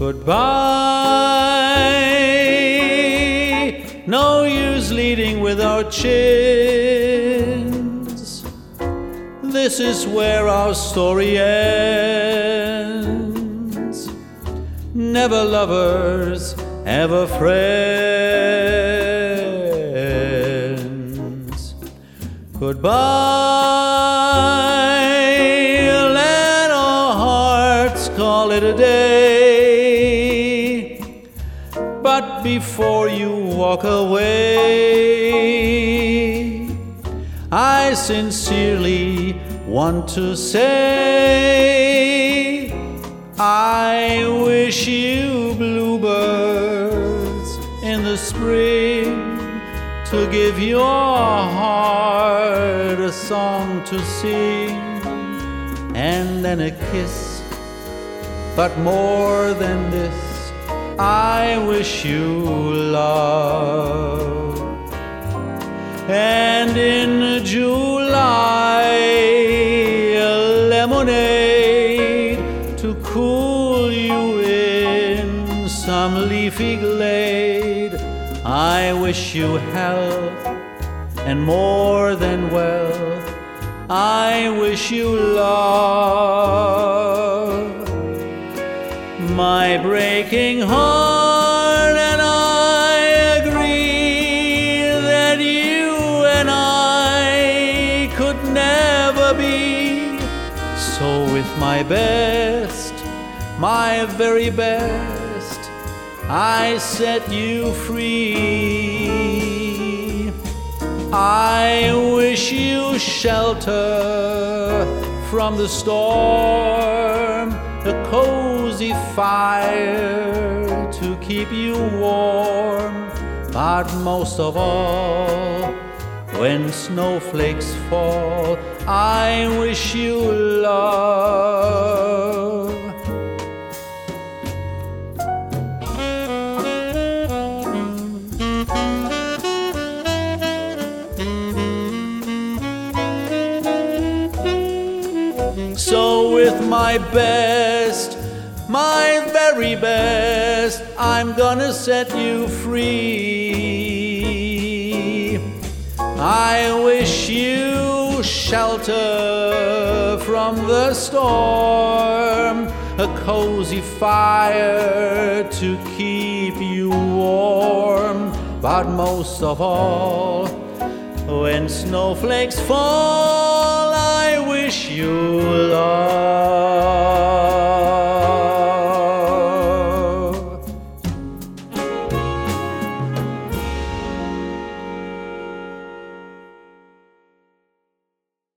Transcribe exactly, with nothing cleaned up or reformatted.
Goodbye, no use leading with our chins. This is where our story ends. Never lovers, ever friends. Goodbye, let our hearts call it a day. But before you walk away, I sincerely want to say, I wish you bluebirds in the spring to give your heart a song to sing, and then a kiss. But more than this, I wish you love. And in July, a lemonade to cool you in some leafy glade. I wish you health, and more than wealth, I wish you love. My breaking heart and I agree that you and I could never be. So with my best, my very best, I set you free. I wish you shelter from the storm, a cozy fire to keep you warm. But most of all, when snowflakes fall, I wish you love. So with my best, my very best, I'm gonna set you free. I wish you shelter from the storm, a cozy fire to keep you warm. But most of all, when snowflakes fall, I wish you love.